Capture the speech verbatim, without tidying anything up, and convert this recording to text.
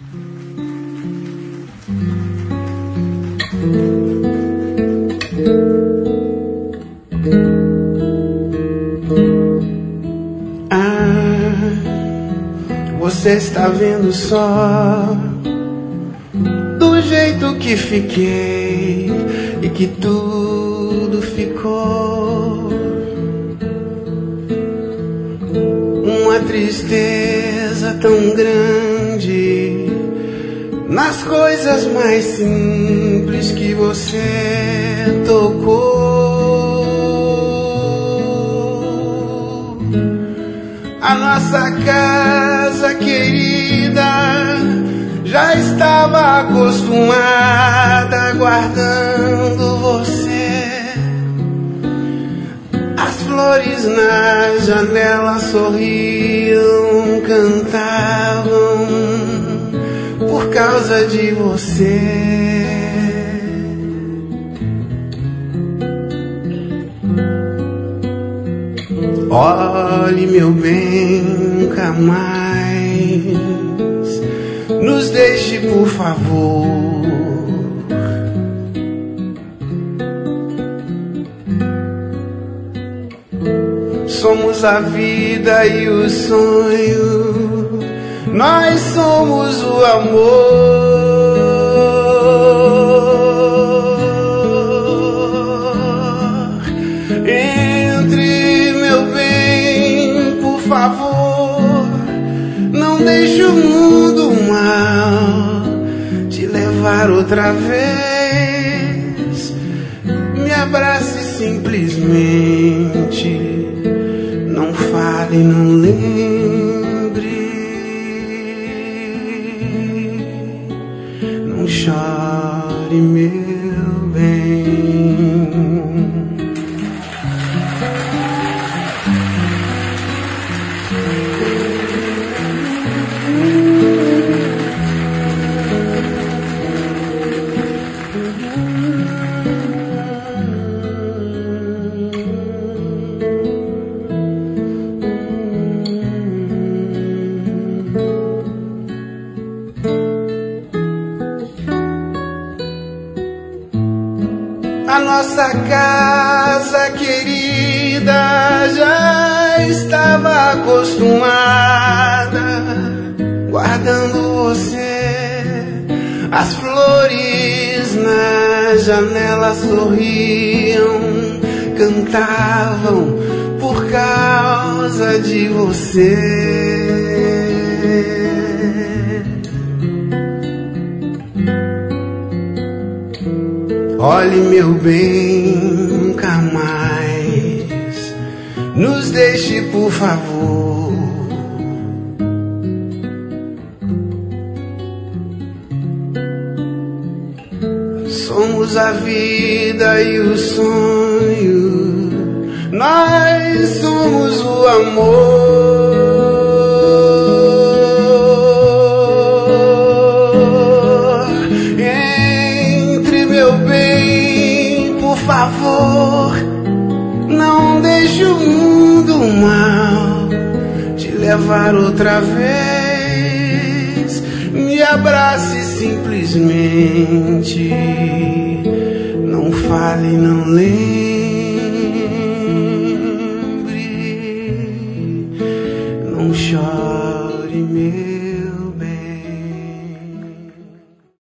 Você está vendo só do jeito que fiquei e que tudo ficou. Uma tristeza tão grande nas coisas mais simples que você tocou. A nossa casa querida já estava acostumada guardando você. As flores na janela sorriam, cantavam por causa de você. Olhe, meu bem, nunca mais nos deixe, por favor. Somos a vida e o sonho, nós somos o amor. Entre, meu bem, por favor, não deixe o mundo mal te levar outra vez. Me abrace simplesmente, não fale, não lembre, não chore, meu bem. A nossa casa querida já estava acostumada guardando você. As flores na janela sorriam, cantavam por causa de você. Olhe, meu bem, nunca mais nos deixe, por favor. Somos a vida e o sonho, nós somos o amor. Por favor, não deixe o mundo mal te levar outra vez. Me abrace simplesmente, não fale, não lembre.